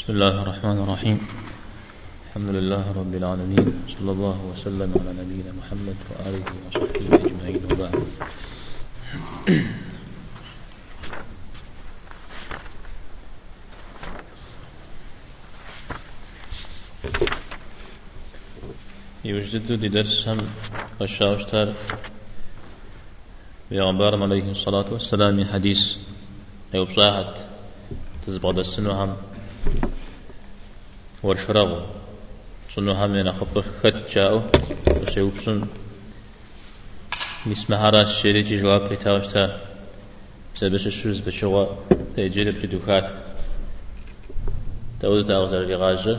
بسم الله الرحمن الرحيم. الحمد لله رب العالمين، صلى الله وسلم على نبينا محمد وآله وصحبه أجمعين، وبعد. يوجد درس هم الشاوشتر بيغمبارم عليه الصلاة والسلام من حديث أيوب صاحت تزبغ السنو هم ورشرغو سنو هم ينخبر خد جاءو وسيوب سن مسمهارا الشريجي جواب بتاوشتا سبس الشوز بشغوا تيجير بجدوكات تاود تاغزر لغاجة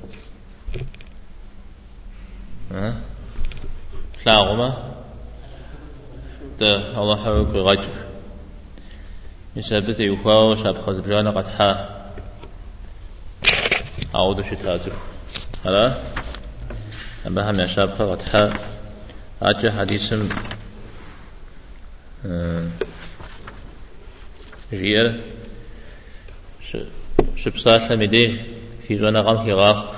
فلاغما تا الله حوك غاجر يسابت يخواو شاب خزبجانا قد حا أعود شتاتو هلا أما هم يشاب قد حا أجا حديث جير شبساشا مدي في جوانا غام هغاق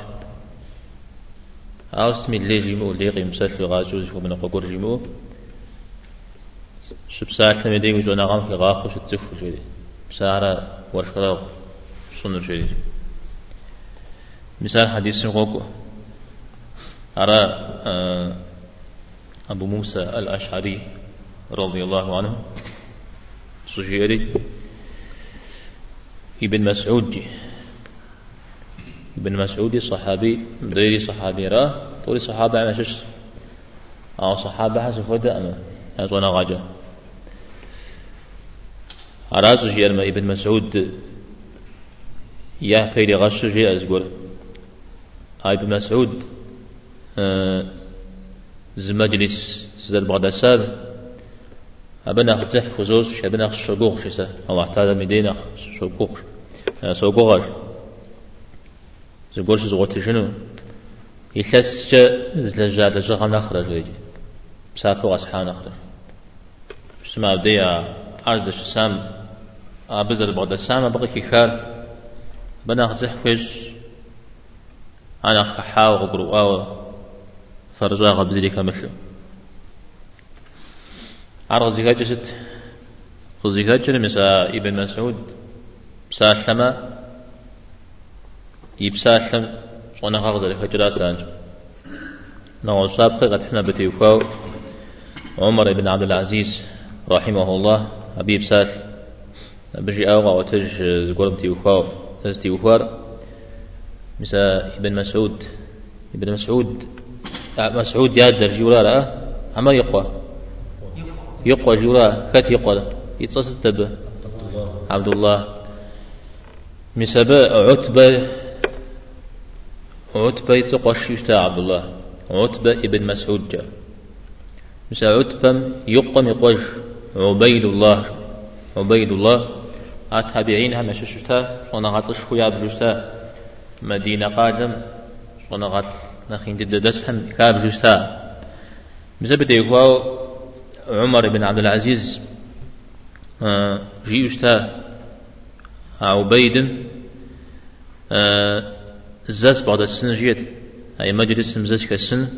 أوست من اللي جيمو اللي قيمسات لغاجوز ومن قبور جيمو شبساشا مدي وجوانا غام هغاق وشتفو جيري بسارة ورشقراغ صنو جيري مثال حديث غوكو أرى أبو موسى الأشعري رضي الله عنه سجيري ابن مسعود ابن مسعود صحابي مديري صحابي را طولي صحابة عما شش أو صحابة حسب ودا أما أزونا غاجة أرى سجير ما ابن مسعود يا فيري غش سجير أزقول ابن مسعود زمجلس زاد بغداد أبنا أخذ خزوز أبنا أخذ شقوق شسا أو أحتاج مدينة شقوق سوقوغر زقول شو زغوت شنو يحس زلجات لجغم نخرج ليجي بسافو أصحان نخرج بسمع بديا أرز الشسام أبزر بغداد السام بقي كيخار بنا أخذ خز أنا خحاو وقرؤاو فرزوا غبزلك مثله عرض زكاجة خزيكاجة مسا ابن مسعود بسالما يبسالم وانا غغزة لفجرات زانج نوع سابقة قد حنا بتيوفاو عمر بن عبد العزيز رحمه الله أبي بسال بجي أوغا وتج القرم تيوفاو تيوفار مسا ابن مسعود مسعود يادر جورا أما يقوى جورا كات يقوى يتصل تبه عبد الله مسبا عتبة يتقوى الشيشتا عبد الله عتبة ابن مسعود جاء مسا عتبة يقوم يقوى عبيد الله التابعين هم ششتا صنعت الشخويا بجشتا مدينة قادم صنعت نخين ددسهم كاب جشتا مسبا يقوى عمر بن عبد العزيز جيوشتا عبيد زاز بعد السن جيت أي مجلس مزاج كالسن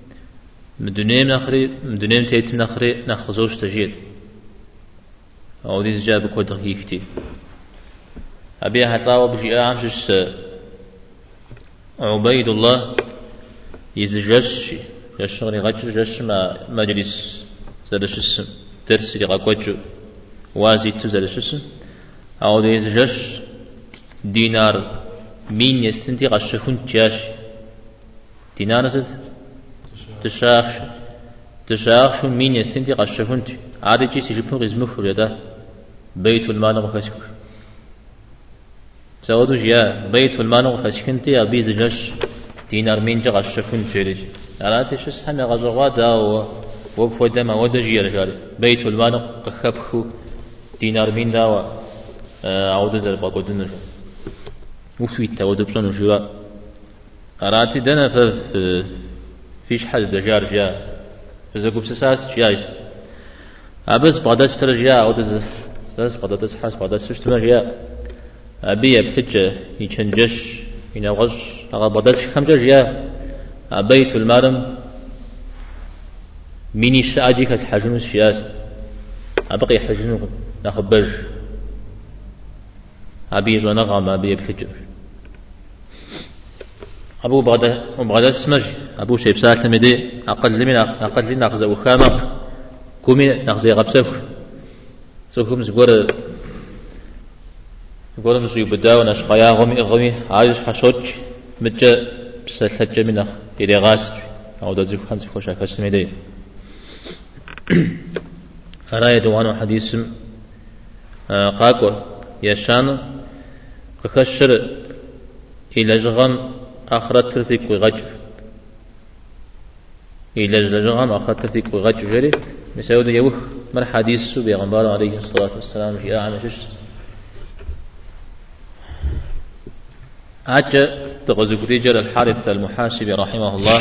مدنيم تيتم نخري نخزوش تجيت أو دي زجاب كودر هيكتي أبي هتلاوى بجي أعمشش عبيد الله يزجش يشغل غجش ما مجلس زلش السم درس لغاكوجو وازي تزلش السم أو ديزجش دينار مين يستنتي غشفون تياش دينار زد تشاخ مين يستنتي غشفون عادي جي سيجبون غزمه لدا بيت المال وخشك سودو جيا بيت المال وخشكنتي أبي زجش دينار مين جا غشفون تيريج على تشس هم غزوا داو وقفوا دما ودجي رجال بيت المال قخبخو دينار مين داوا عود زر باقودن وفيت ودبسون وشوا قراتي دنا فيش حد دجار جاء فزقوب ساس جايش أبس بغداد استرجع عود زر بغداد حاس بغداد سشتما جاء أبي بحجة يشنجش إن غش أغبضت كم جريا بيت المال ميني شاجي كاس حجنو السياس أبقي حجنو نخبر أبي زنغام أبي يبتجر أبو بغدا اسمج أبو شيب سالت مدي أقل من نقزة وخامق كومي نقزة غبسف سوكم زغور مسوي بداو نشقيا غمي عايش حشوج متى بسلتج منخ إلى غاس أو دزيف خمس خوشة كسمدي أراي دوانو حديث قاقول يشان كخشر إلى جغم آخرت ترتيك وغجر إلى جغم آخرت ترتيك وغجر جري مسعود يوخ مر حديث بيغمبار عليه الصلاة والسلام جاء عن شش أجا تغزو كتيجر الحارث المحاسب رحمه الله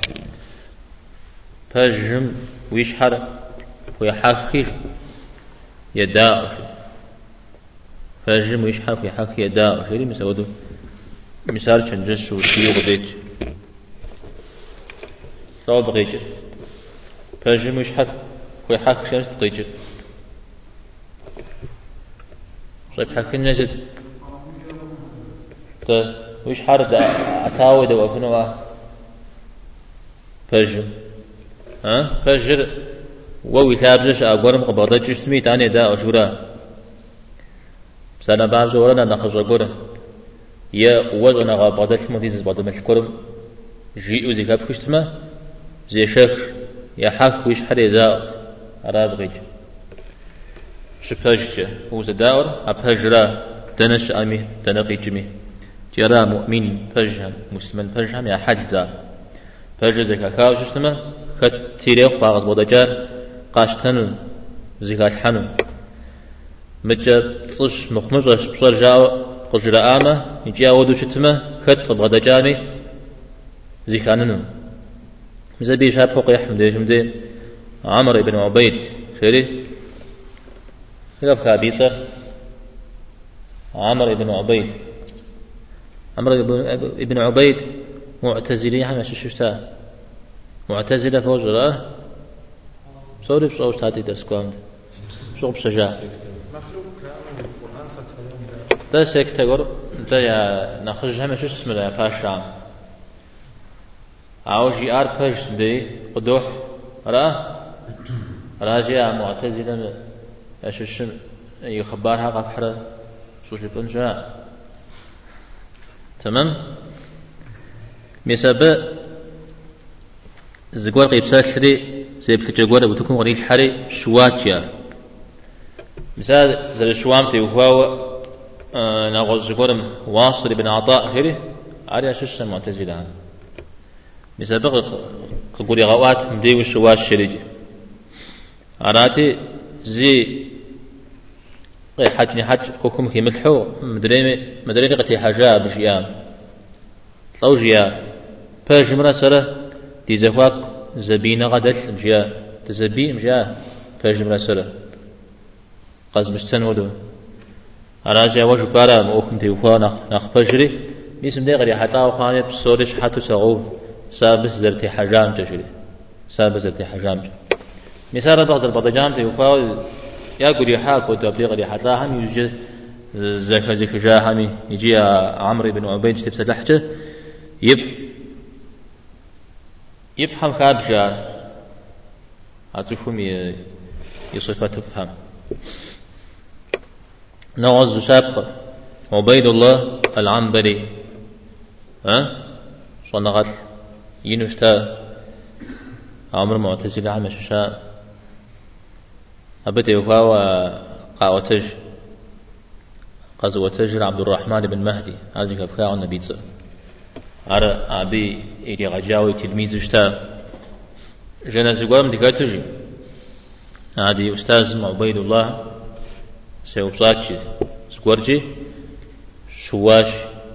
فجم ويشحر ويحكي يداء فجم ويشحر ويحكي يداء جري مسعود مثال شنجس وشيو غديت صار بغيجر فجم ويشحر ويحكي شمس تغيجر طيب حكي نجد ويش حرد أتاود وأفنوا فجر فجر وويتابلش أقورم قبضة جشتمي تاني دا أشورا سنة بعض زورنا نخش أقورم يا وجنا قبضة المديز بعض مشكورم جيء زكاب كشتما زي شكر يا حق ويش حرد دا أراب غيج شفاجة هو زداور أبهجرا تنش أمي تنقي جمي جرى مؤمن فجهم مسلم فجهم يا حجزا فجزك كاو شسمه كتيريخ باغز بودجار قاشتن زكاة حنو مجا تصش مخمجش بصر جاو قجر آمه يجي أودو شتمه كت بغدجاني زكاننو مزبي شاب فوق يحمد يجمدي عمر بن عبيد خيري كيف كابيسة عمر بن عبيد عمر بن عبيد معتزلي حنا ششتا معتزلة فوجرة صوري بصوت هذه درس كامل شو بشجاع ده سيكتغور ده يا نخرجها مش اسمه ده فاشام عاوجي أربج دي قدوح راجع معتزلة أشوشن يخبرها قفحرة شو شبنجا تمام مسابة زقور قيب ساشري زي بتجور بتكون غريب حري شواتيا مثال زي الشوامتي وهو ناقص زقور واصل بن عطاء هري على أساس معتزلة مسابة قبول غوات مدي والشوات شريج عراتي زي حجني حج حكم في ملحو مدري قتي حاجة بشيام طوجيا فاج مراسلة تزفاك زبينة غدل مجيا تزبين مجيا فاج مراسلة قز مستنودو أراجع وجه بارا مؤكن تيوفا نخ فجري اسم دي غري حتى وخاني بصورش حتى سغو سابس زرتي حجام تجري سابس زرتي حجام مثال بعض البضجام تيوفا يا قولي حاك وتبليغ غري حتى هم يوجد زكا جاهمي يجي عمرو بن عبيد تبس لحجة يفهم خارجة هتفهم يصفة تفهم نوع سابق عبيد الله العنبري صنغت ينشتا عمر معتزل عام ششاء أبدي وهو قاوتج قزوتج عبد الرحمن بن مهدي هذه كفاء النبي صلى أرى أبي إلي غجاوي تلميذ شتا جنازة قوام دكاتجي هذه أستاذ عبيد الله سيوبصاتي سكورجي شواش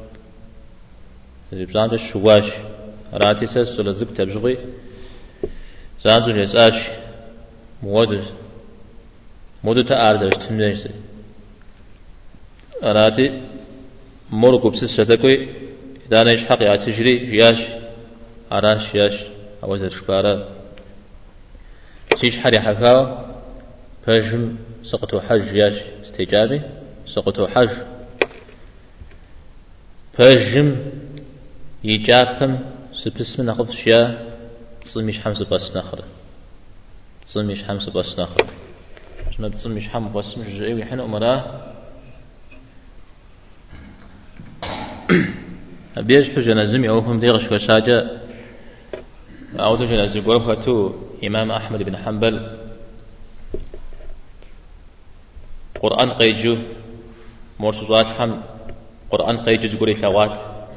زبزان الشواش راتي سس ولا زبت بجغي زانزو جساش مودو تأرزش تمنيش راتي مرقب سس شتكوي دانيش حق يا تجري جياش عراش ياش أو زرشبارة تيش حري حكاو فجم سقطوا حج ياش استجابي سقطوا حج فجم يجابم سبسم نقف شيا تصميش حمس بس نخر تصميش حمس بس نخر ما بتصميش حم بس مش جاي حين أمراه أبيش حجة نزمي أوهم ديغش وشاجة أعود جنازي قرفة إمام أحمد بن حنبل قرآن قيجو مرسوزات حم قرآن قيجو قولي ثوات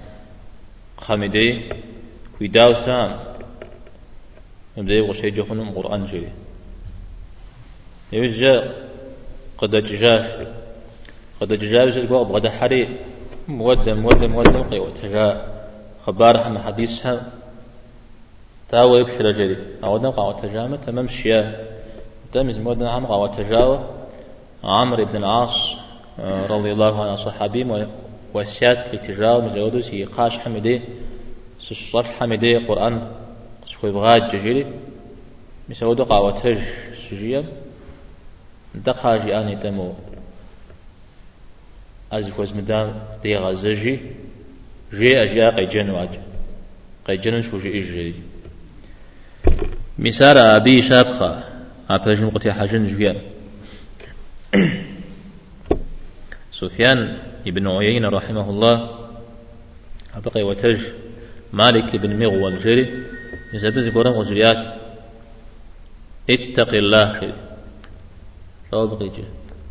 خامدي كويداو سام يبدأ يغشي جخنم قرآن جري يوجد قد جاج يقول بغدا حري مودم قيوة تجا خبارها من حديثها تاوى يبشر جري أودنا قاوة تجامة تمام شيا تمز مودنا عم قاوة تجاوة عمرو بن العاص رضي الله عنه صحابي وسيات لتجاوة مزودوس يقاش حمدي سصف حمدي قرآن سخوي بغاد جري مسودو قاوة تج سجيا دقاجي آني تمو أزكوز مدام دي غازجي جي أجيا قيجن شو جي إجري مسار أبي شابخة أبجم قتي حجن جويا سفيان ابن عيينة رحمه الله أبقي وتج مالك بن مغول جري يزبز قرن وجريات اتق الله جري لا بقي جري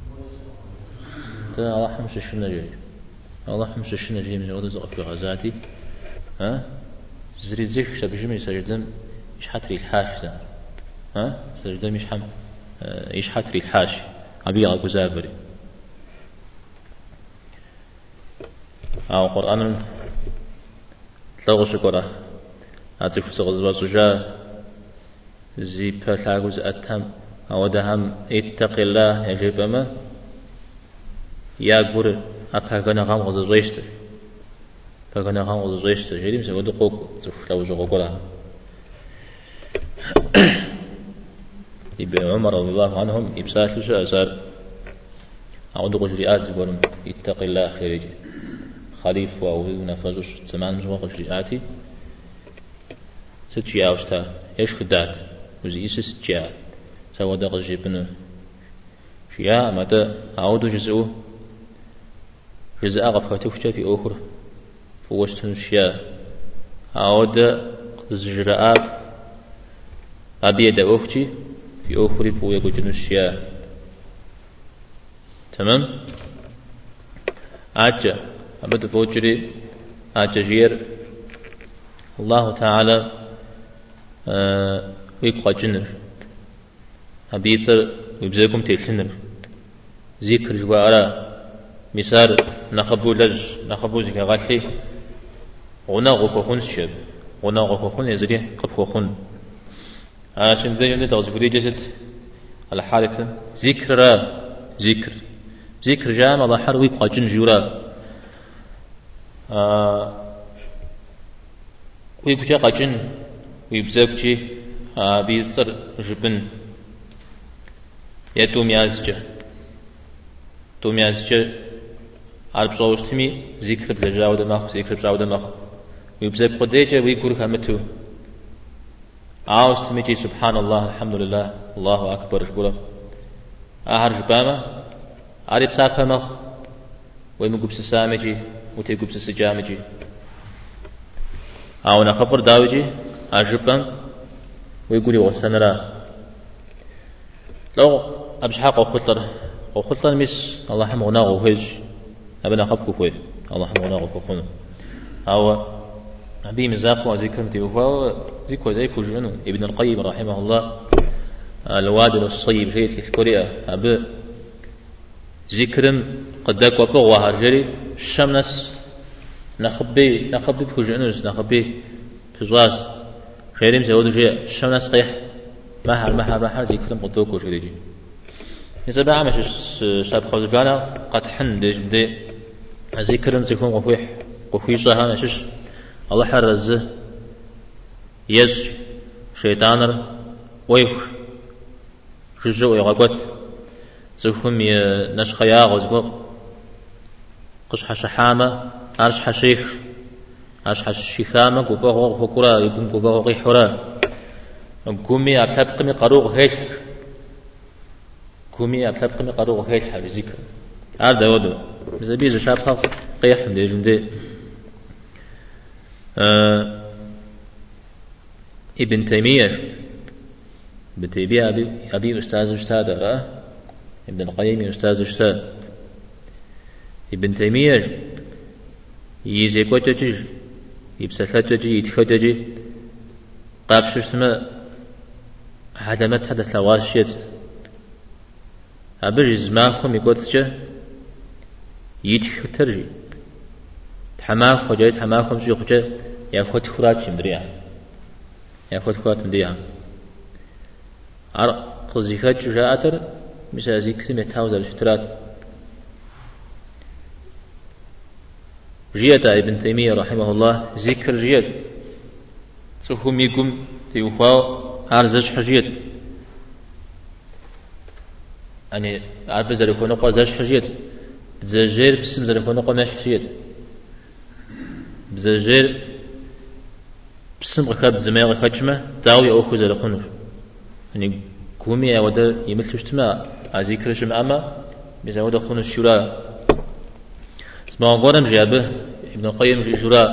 الله حمش الشنجري الله حمش الشنجري من غد زق في غزاتي ها زري زيك شبجمي سجدم إيش حتري الحاش ده ها سجدم إيش حم إيش حتري الحاش أبي أبو زافري أو قرآن تلاقوا شكرا أتيك سغزوا سجا زي بلاغوز أتهم أو دهم اتق الله يجب ما يا غور أبغى نغام غزويشتر فكان نغام غزويشتر جري مثل ودو قوق تفلو زغوكلا ابن عمر رضي الله عنهم إبساط لشو أسار أعود قجريات يقولون اتق الله خيرجي خليف وأولي نفذوش زمان مزوى قجرياتي ستشيا وشتا يش خدات وزي إيسي ستشيا سوى دا قجري بنو شيا متى أعود جزء غفة تفجأ في أخر فوشتن شيا أعود زجراء أبيد أختي في أخر فويقو جنوشيا تمام أجا أبدا فوجري أجا جير الله تعالى ويقوى جنر أبيتر ويبزيكم تيسنر ذكر جوارا مسار نخبو زكا غالي غنا غوكوخون شيب غنا غوكوخون يزري قبوخون عشان ذا يوم تغزبري جسد الحارثة ذكر جام الله حر ويبقى جن جورا ويبقى جن ويبزاكي بيصر جبن يتوم يازجا عرب صوستمي ذكر بلجاو دماغ ويبزاك قديجة ويقول كامتو عاوستمي سبحان الله الحمد لله الله أكبر شكرا أهر جبامة عرب ساقمخ ويمقب سسامجي وتيقب سسجامجي أو خبر داوجي أجبان ويقولي وسنرا لو أبشحاق وخطر مس الله حمغنا وهج أبنا خبكو فيه الله حمغنا وخفنا أو نبي مزاق وذكر تيوفا ذكر جنو ابن القيم رحمه الله الوادل الصيب جيت الكوريا أب ذكرم قدك وقوة هرجري الشمس نخبي بكجنوس نخبي بزواز خيرم زود جي الشمس قيح محر ذكرم قدوكو جريجي إذا بقى مش شاب خالجانا قد حن دي ذكرم زكون وفيح قفيصها نشش الله حرز يز شيطانر ويخ رجو يغقت زفهم نشخيا غزبق قش حشحامة عرش حشيخ عرش حشيخامة قفاق فكرة يكون قفاق حرا قومي أبتبقمي قروق هيش قومي أبتبقمي قروق هيش بذكر هذا ودو مزبيز شابها قيح من جمدي ابن تيمية أبي أستاذ ابن القيم أستاذ ابن تيمية يزيكوتجي يبسلتجي يتخدجي قابش اسمه علامات حدث لواشيت أبر زماكم يقولتجي يتخدجي تحماك وجاي تحماكم شيء خجي ياخد خرات مدريا قزيكات جاءتر مثل ذكر متاوز الشترات جيت ابن تيمية رحمه الله ذكر جيت تفهم يقوم تيوفاو عرزش حجيت يعني عارف زركون قازش حجيت بزجير بسم زركون قماش حجيت بزجير بسم غخاب زماغ خجمة داوي أوخو زركون يعني قومي ودا يمثل اجتماع ذكر جمعما بزا ودا خون الشراء اسمه قرم جابه ابن القيم في الشراء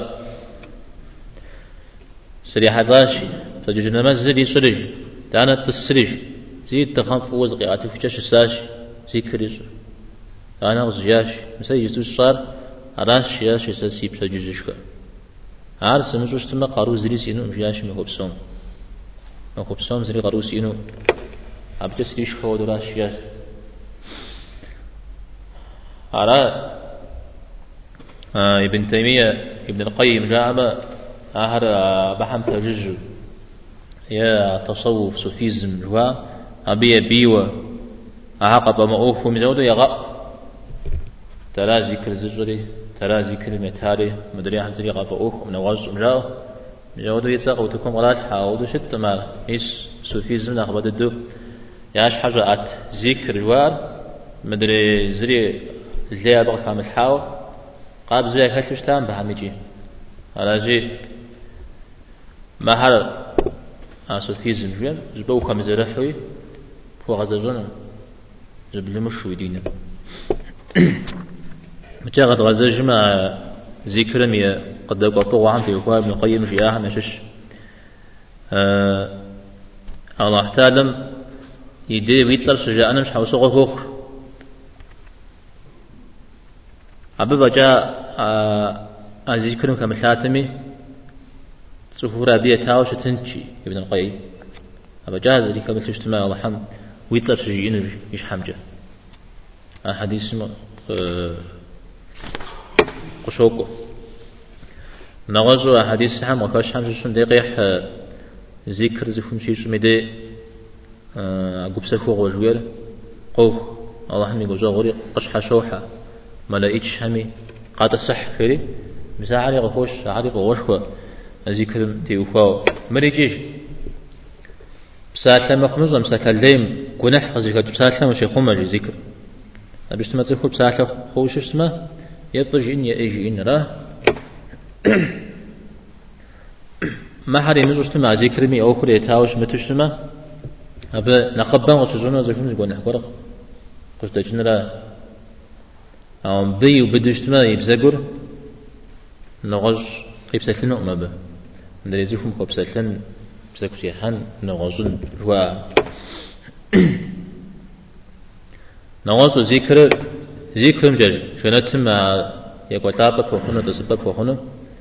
سريحة غاشي فجوجنا ما زي سرج دانا تسرج زي تخاف فوز قياتي في جاش الساش زي كريج أنا غزياش مثلا يسوس صار عراش ياش يساسيب سجوجشك عارس مزوج تما قارو زريس إنو مجياش مخبصوم زري قاروس إنو عبدس ليش خود راش ياش على ابن تيمية ابن القيم جاء أهر بحم تجج يا تصوف صوفيزم جوا أبي بيوة أعقب ما أوفو من جودة يغا ترى ذكر زجري ترى ذكر متاري مدري عن زري غفا أوف من غاز مجاو من جودة يتساق وتكون غلات حاودو شت ما إيش صوفيزم ناخبت الدو ياش حاجة أت ذكر جوار مدري زري اللي أبغى كامل حاو قاب زري كاتلش تام بهاميجي على جي ما هر صوفيزم جوان جبوا كم زرحوي هو غزجنا جبل مشوي دينا متجاهد غزج ما ذكر مية قد قطعوا عن في وقاب ابن القيم جياها مشش الله تعالى يدي ويتلر شجاعنا مش حوسه غفوخ عبد جاء ذكر كمثاتمي صفورة بيه تاوش تنشي ابن القيم أبا جاهز ذلك مثل اجتماع وحم ويتصل شجيين إيش حمجة الحديث قشوكو نغزو حديث حم وكاش حمجة شن دقيح ذكر زفهم شيش مدي أقوب سفوغ وجوير قوف الله حمي قوزا غوري قشحة شوحة ملايتش حمي قاد الصح فيري مساعري غفوش عاري غوشكو ذكر تيوفاو مريجيش بسالة مخمزة مسالة الليم قنح خزيكا بسالة مش يخوم مجي ذكر أبيش تما تخو بسالة خوش اسمه يطج إن يأجي إن راه ما حري مزوج تما ذكر مي أوكر يتهاوش متوش تما أبا نخبان وتجونا زكون قنح قرق قش دجن راه بي وبدوش تما يبزقر نغج قيبسة لنا به ندري زيفهم قيبسة بسكوتي حن نغزون جوا نغزو ذكر مجرد شنتم يقول تابك وخنو تسبك وخنو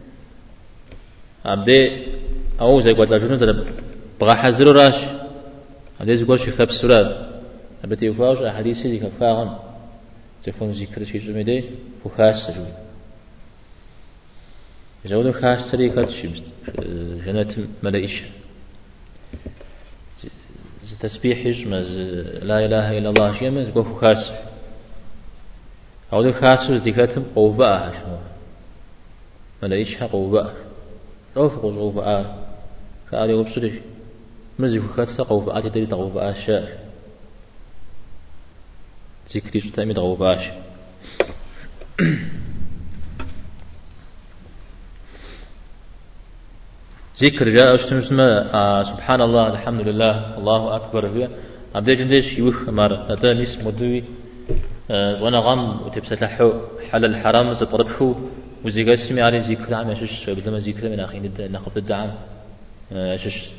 عبدي أو زي قلت لجنو زي بغا حزرو راش عبدي زي قول شخاب السورة عبدي يفاوش أحاديثي ذي كفاغن تفهم ذكر شيء جميدي فخاص جوي جودة خاص طريقة جنة ملائشة تسبيح يجمع لا إله إلا الله شيئا من يقول خاص أو ده خاص ذكرتهم قوباء شنو ما لقيتش حق وبقى روف قوة كأري وبصريش مزيك خاصة قوة تدري تقوة الشعر ذكري شتامي تقوة ذكر جاء أشتمسما سبحان الله الحمد لله الله أكبر فيه عبد جندش يوخ مار هذا نس مدوي وانا غام وتبسلحو حل الحرام زطربحو وزيقاسمي على ذكر عام يشش بدل ذكر من أخي ناخذ الدعم يشش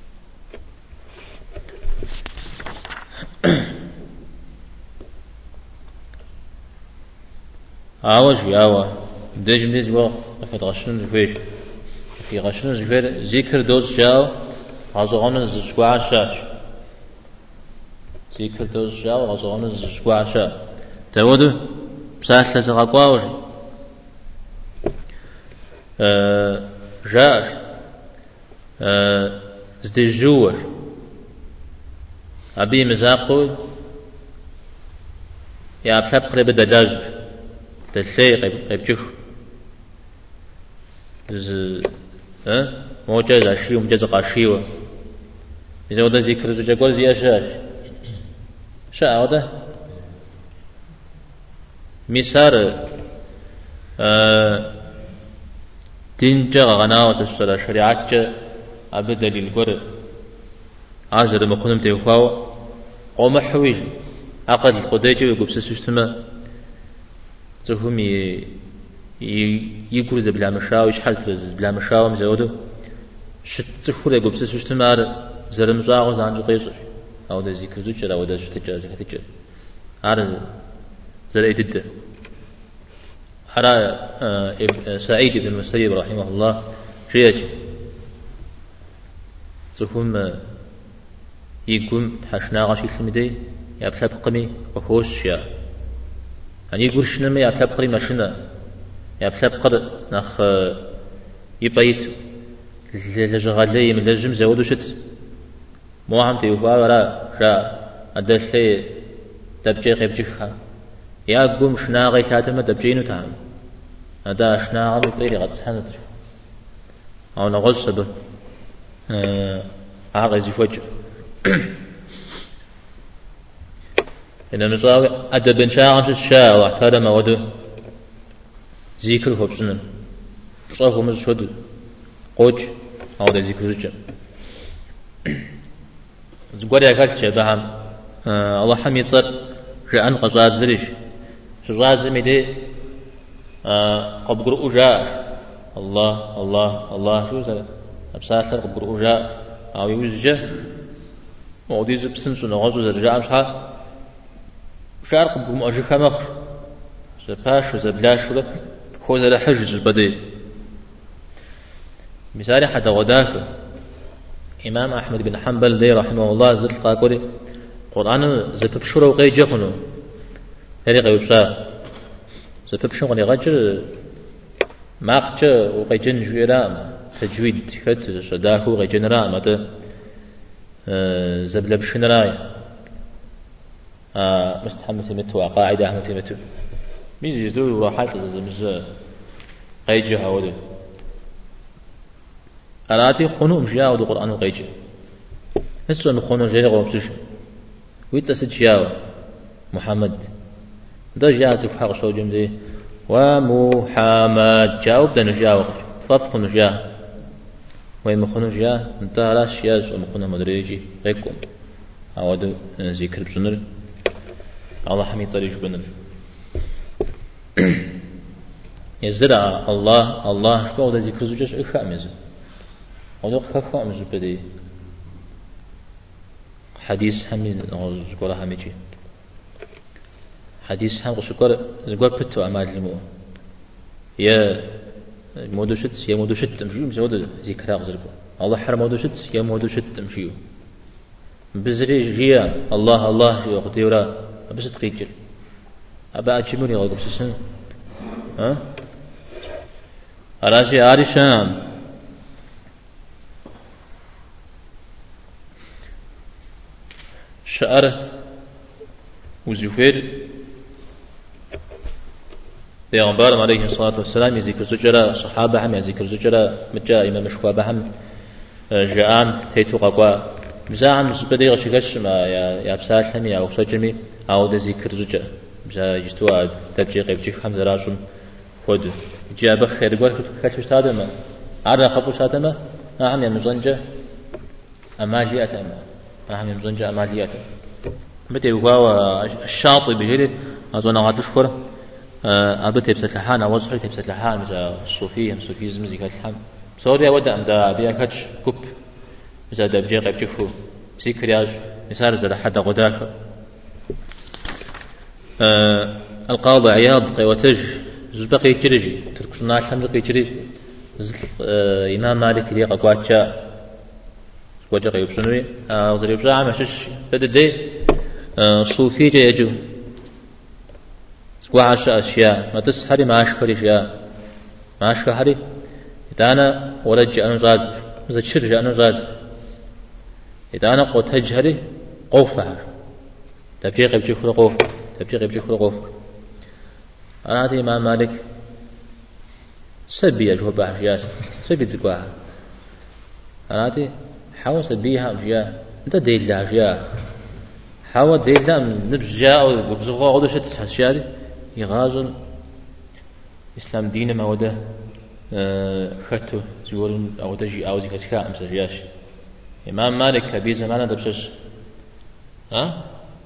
آوا دجم ديز بو في غشن زفير في غشن زفير ذكر دوز جاو غزوان زجوا شاش ذكر دوز جاو غزوان زجوا شاش تودو بساحة زغاقواوش جاش زدجور أبي مزاقو يا بحب قريب الدجاج تلشي قيب جخ موجز عشي ومجز قاشيوة إذا ودا ذكر زوجة قول زي أشاش شاء ودا مسار دين جا غناوة الصلاة شريعات جا أبدا للقرى عاجر مخنم تيوخاو قوم حويج عقد القديجي ويقوب سيستما تفهم يقول ذا بلا مشاو يشحال ترز بلا مشاو مزودو شت تفهم يقوب سيستما زرم زاغو زانجو قيصر أو ذا ذكر زوجة أو ذا شتجا ذكر عارض زرعي ضده على سعيد بن المسيب رحمه الله شيء تفهم يقوم حشنا غاشي المدي يبلغ قمي وهوش يا يعني يقول شنو ما يبلغ قري ما شنو يبلغ قر نخ يبيت لجغالي من لجم زودو شت مو عم تيوبا ولا شا أدلي تبجي غيب جخها يا قوم شنا غي شاتم تبجينو تام هذا شنا غي قري غد سحنت أو نغص به عاغز يفوج إن مصاوي أدب شاعر الشاع واحترم وده ذكر خبزنا صافو مزود قوج أو ده ذكر زوجة زقول يا كاتش بهم الله حميد صار جاءن قصاد زريش شجاع زميدي قبر أجا الله الله الله شو زال أبصار قبر أجا أو يوزجه وودي زبسن سنة غزو زرجع مشها شارق بقوم أجي خمخ زباش وزبلاش ولا خوذ لحج زبدي مثال حتى غداك إمام أحمد بن حنبل دي رحمه الله زلت قاقولي قرآن زبب شورا وقي جخنو هري قيب شا زبب شورا غجر ماقجة وقي جن جويرام تجويد خط صداكو وقي جن رام هذا زبلب شنراي مستحمل متو قاعدة أحمد متو مين يزدو راحات زمز قيجي هاولي أراتي خنو مشياو دو قرآن وقيجي هسه نخونو جيري قوم سوش ويتسد شياو محمد ده جاء سفحق شو جمدي ومحمد جاوب ده نجاو فطخ نجاو وين مخونو جاء انت راش ياز ومخونو مدريجي غيكم أودو ذكر بسنر الله حميد صريح بنر يزرع الله الله شو ده ذكر زوجش إخامز ودق خامز بدي حديث همين زقول هميجي حديث هم زقول بتو أمال المو يا مودوشت يا مودوشت تمشيو مسود ذكر أغزركو الله حرم مودوشت يا مودوشت تمشيو بزري جيا الله الله يقضي ورا بس تقيجل أبا أجمعني غير بسسن ها أراجي عارشان شعر وزفير پیغمبر علیه الصلاة والسلام ذکر زجرا صحابه هم ذکر زجرا مجا امام مشکوابه هم جان تيتو قوا مزاعم زبدي غشكش ما يا بسالهم يا وسجمي أو ذكر زجرا مزا يجتوا تبجي قبجي خمسة راشون خود جاب خير قول كشوش هذا ما عرض خبوش هذا ما نعم يا مزنجة أماليات ما نعم يا مزنجة أماليات متى هو الشاطئ بجري أظن عاد أشكر أبى تبسط لحان أو صحيح تبسط لحان مزا الصوفيزم زي كلام سوريا ودا أم دا بيا كتش كوب مزا دا بجي قبجي خو سيكرياج مسار زر حد غداك القاضي عياض قيوتج زبقي ترجي تركشنا الحمد قي تري إمام مالك لي قواتشا وجه قيوب سنوي غزر يبزع مشش بددي صوفي جيجو وعش أشياء ما تسحري ما أشكري أشياء ما أشكري إذا ولج أنا زاز إذا شرج أنا زاز إذا أنا قوت هجري قوفها تبجي قبجي خلق قوف تبجي قبجي خلق قوف أنا هذه إمام مالك سبي أجوه بحر جاس سبي تزكواها أنا هذه حاول سبيها أجياء أنت ديل لها أجياء حاول ديل لها نبجاء وبزغوا غدو شد تحسياري يغازل إسلام دين ما وده خطو زورن أو تجي أو زي كسكاء مسجياش إمام مالك كبير زمانه دبشش ها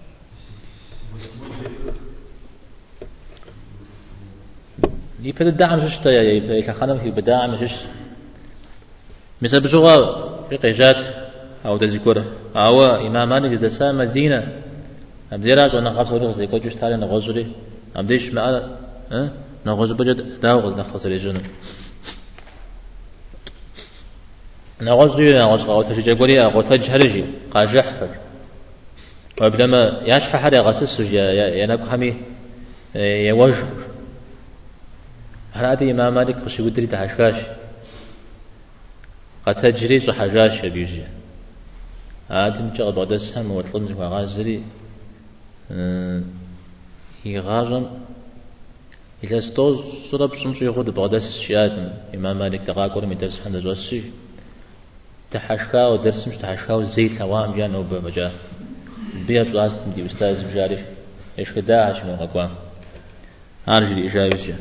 يفيد الدعم شش تيا يفيد خانم في بدعم شش مثل بزوغا في قيجات أو تذكر أو إمام مالك إذا سام الدين أم ديراج أنا قبض ورغز لكو جوش تالي نغزري أم ديش معنا نغز بجد داوغ نخص الجنة نغزي نغز قاو تجي قولي أو تجهرجي قاجحفر وبدما ياشح حدا غسس ينكو همي يوجه هذه إمام مالك بس يودري تحشكاش قد تجري صحجاش بيجي هذه مجرد بعد السهم وطلب وغازري يغازن إذا استوز صرب سمس يخود بعد السياد إمام مالك تقاقر من درس حنا زوسي تحشكا ودرس مش تحشكا وزيت هوام جان وبمجا بيت راس دي أستاذ بجاري إيش كده عشان أقوام أرجع إجابة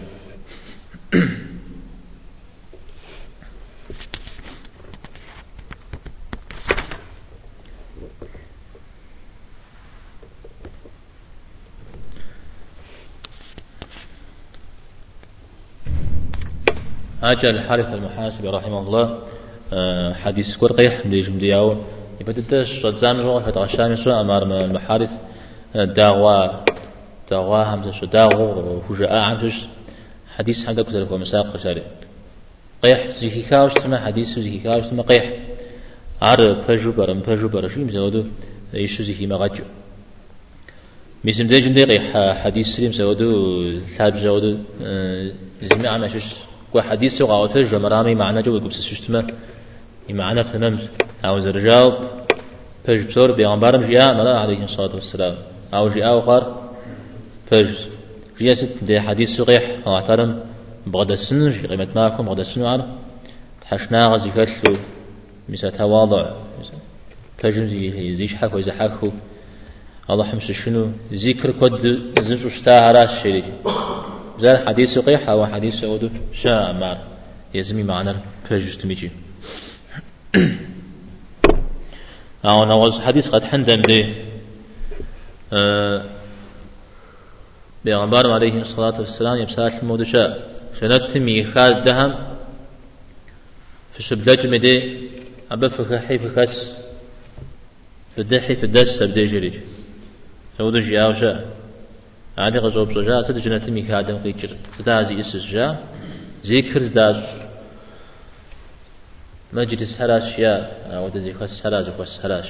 أجل الحارث المحاسب رحمه الله حديث كرقيح مليش مدياو يبدأش رزان روح فتغشان سو أمار المحارث دعوة همزة شو دعوة وفجاء همزة حديث حدا كتير هو مساق رسالة قيح زي كاوش تما حديث زي كاوش تما قيح عار فجبر شو مزودو يشو زي ما غجو مسلم ده جندي قيح حديث سليم زودو ثاب زودو زي ما عمشش وحديث وقاوته جمرامي معنا جو يقبس سوستما يمعنا ثمام أو زرجاوب فج بصور بيغمبارم جاء ملا عليه الصلاة والسلام أو جاء وقار فج جاء ست ده حديث صحيح أو اعترم بغد السن قيمة معكم بغد السن عرف تحشنا غزي كتلو مثل تواضع فج زيش حكو إذا حكو الله حمس شنو ذكر كود زنش اشتاها راس شريك زال حديث صحيح أو حديث سعود شاء مع يزمي معنا فج تميجي أو نوز حديث قد حندم به بيغمبار عليه الصلاة والسلام يبساط المودشاء شنتمي خال دهم في شبلج مدي أبا فكحي فكس فدحي فدس بدي جريج سودج ياوشا عادي غزوب صجا سد جنتمي خادم قيجر تدازي اسجا ذكر داز مجلس هراشيا أو تزيك السراج والسراش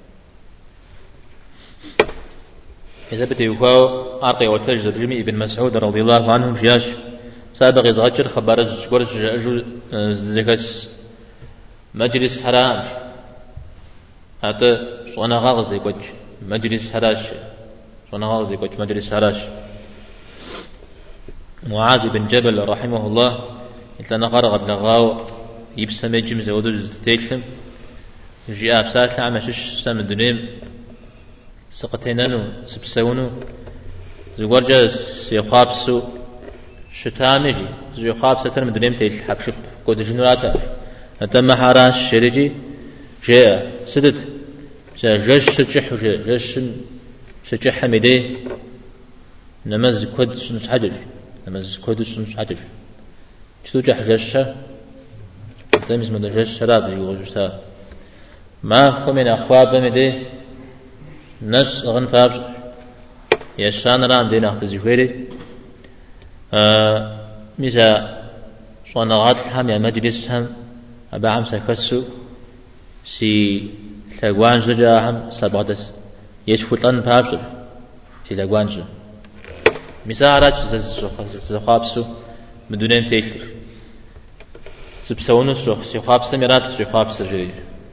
إذا بدي يقول أرقي وتجد جميع ابن مسعود رضي الله عنه جياش سابق يزغجر خبر الزكورس زكس مجلس هراش هذا صنع غاز يقول مجلس هراش صنع غاز يقول مجلس هراش معاذ بن جبل رحمه الله إتلنا قرغب لغاو يبسم يجم زودو زتيلهم جاء بساعة عمشش سام الدنيم سقتينانو سبسونو زوجة سيخابسو شتامجي زيخابس ترم الدنيم تيل حبشب قد جنراتا أتم حراش شريجي جاء سدد جاش سجح جاش سجح مدي نمز كود سنس حجر نمز كود سنس حجر شو جح جاشة تمز من جاش شراب يقولوا ما كمن أخواب مدي نس غن فابش يشان رام دين أخذ زفيري ميزا صنعات هم يا مجلس هم أبا عم سكسو سي ثقوان زجاهم سبعدس يشفطن فابش سي ثقوان زج ميزا عراج زخابسو مدونين تيشر سبسونو سي خابس ميرات سي خابس جري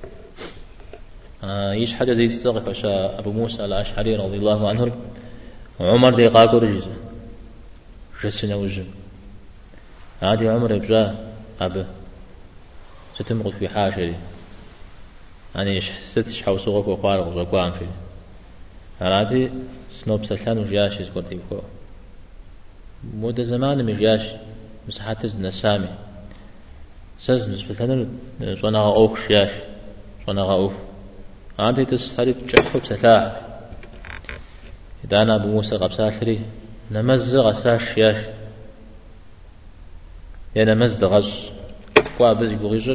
يش حاجة زي السقف عشاء أبو موسى الأشعري رضي الله عنه عمر دي قاكو رجيزة جسنا وجم هذه عمر يبجاه أبا ستمغل في حاشري يعني ستش حوصوغك وقارغ وزقوان فيه هذه سنوب سلان وجياش يذكر تيبكو مودة زمان مجياش مساحات النسامي سز نسبة صنعها أوك شياش صنعها أوف هذه تستحرب جحب سلاح إذا أنا أبو موسى قبساثري نمزغ أساش ياش يا نمزد غز قوابز يقول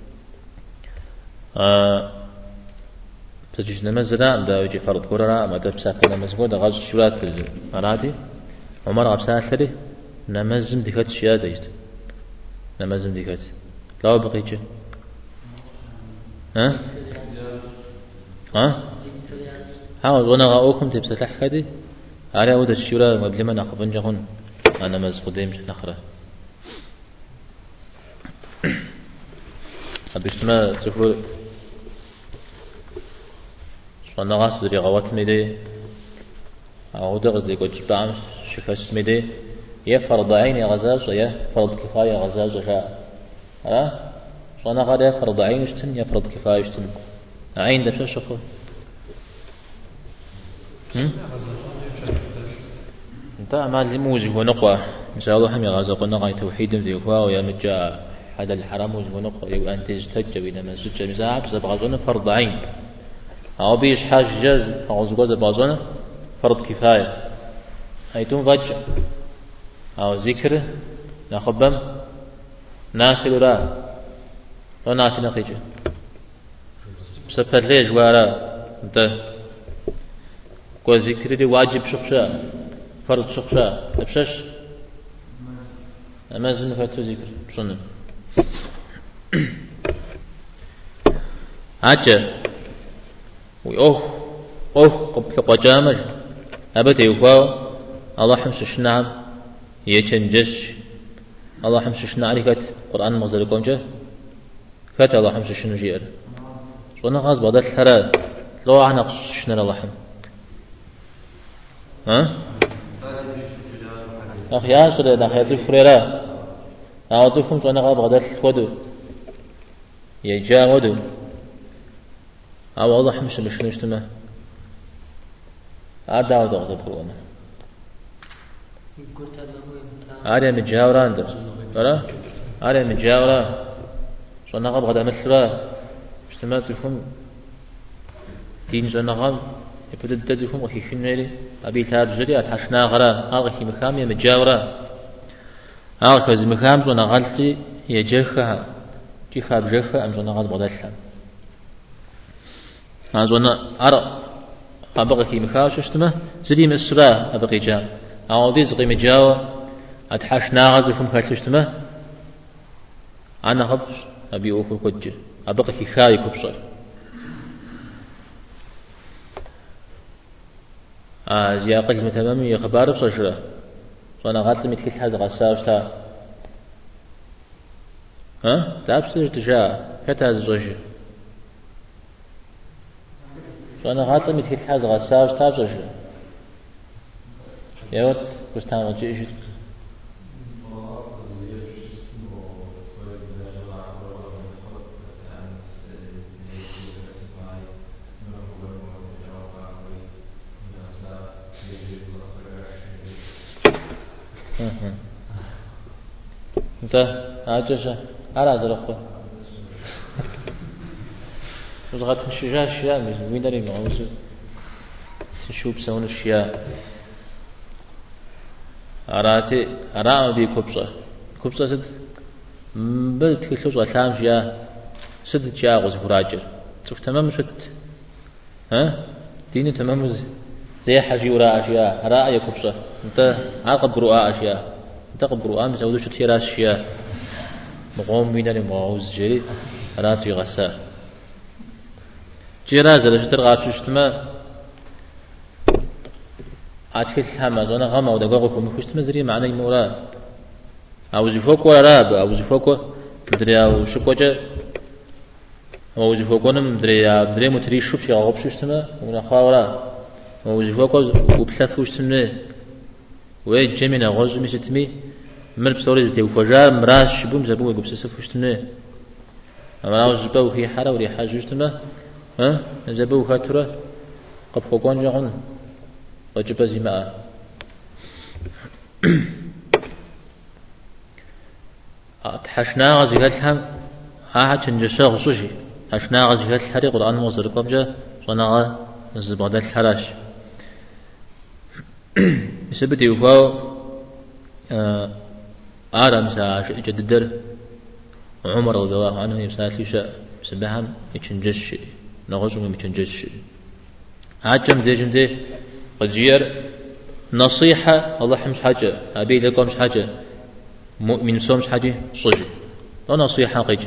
تجيش نمزنا دا يجي فرض كورا ما تبساك نمزقو دا غز شولات مراتي عمر قبساثري نمزم ديكت شيادة يجد نمزم ديكت لا بقيتش ها وانا غاوكم تبسلح كدي على أود الشورى قبل ما نقبل جهون أنا مزقديم نخرة أبيشتما تقول شوانا غاس دري غوات ميدي أود غزلي قد جبعم شكست ميدي يا فرض عين يا غزاز ويا فرض كفاية غزاز وشاء شوانا غاد يا فرض عين يشتن يا فرض كفاية يشتن عين ده شو شخو انت ما موز ونقوى ان شاء الله هم يغازق نقى توحيد ذيكوا ويا مجا هذا الحرام موز ونقوى يبقى انت تجتج بين ما سجى مزاعب سبغزون فرض عين او بيش حاج جاز او زغز بازون فرض كفايه ايتون فج او ذكر نخبم نافل را ونافل نقيجه سبت ليش وارا انت كو ذكر دي واجب شخشا فرض شخشا تبشش اما زين فاتو ذكر شنو عجا ويوه قبل قجامج ابت يوفا الله حمش نعم يتنجش الله حمش نعرفت قران مزلكم جه فات الله حمش شنو جير شنو غاز بعد الثرى لو انا شنو الله حم أخي عاشر ده خياتي فريرة أعطيكم شو أنا غاب غدات خدو يجا غدو أو والله مش نشتمه عاد دعوة غضب كورونا عاد متجاوران ده ولا عاد متجاوران شو أنا غاب غدا مثله اجتماعاتكم دين شو أنا غاب يبدأ تدركم وكي خنيري أبي تارجري أتحشنا غرا ألغي مكام يمجاورا ألغي زي مكام زونا غلطي يجخها جي خاب جخها أم زونا غلط بدلها زونا أرى أبغي في مكام شو زدي مسرا أبغي جام أو دي زغي مجاوا أتحشنا غزكم خالشتمه أنا خبز أبي أوكل كوجي أبغي في خاي كبصر زي أقل متمم يخبار بصشرة وأنا غاتل متكل حاجة غساوشتا تابسج تجاه كتاز زوجي وأنا غاتل متكل حاجة غساوشتا بصشرة يوت كستان وجيش أنت عاجش على زرقه وزغت الشجاع الشياء مين دري معوز تشوف سون الشياء أراتي أرام بيكوبصة كوبصة سد بلت كيسوس غثام شياء سد شياء غز فراجر شوف تمام شت ديني تمام زي حاجي وراء أشياء رأي كوبصة أنت عاقب قراءة أشياء أنت قب قراءة مسودو شتير أشياء مقوم مين دري معوز جري أراتي غسا جيراز اللي شتر غاتش شتما عاتكل حما زنا غما ودقاقكم كشتما زري معنى المورا أوزي فوق ولا راب أوزي فوق مدري أو شكوجة أوزي فوق أنا مدري متري شوف شيء غاب شتما ونا خاورا أوزي فوق وبثلاث وشتما وين جمينا غاز مستمي مر بستوري زتي وفجأة مراس شبوم زبون يقبس وشتما أما أوزي بقى وهي حرا وري حاجة شتما زبون خاطره قب خوان جاهون وجب زماء حشنا غزيهتهم تنجسا غصوشي حشنا غزيهت الحري قرآن موزر قبجة صنع الزبادة الحراش يثبت يوفاو آرام ساعة جددر عمر رضي الله عنه يمسات ليشاء سبهم يتنجش نغزهم يتنجش عجم دي قجير نصيحة الله حمش حاجة أبي لكم مش حاجة مؤمن سومش حاجة صجي لا نصيحة قيجة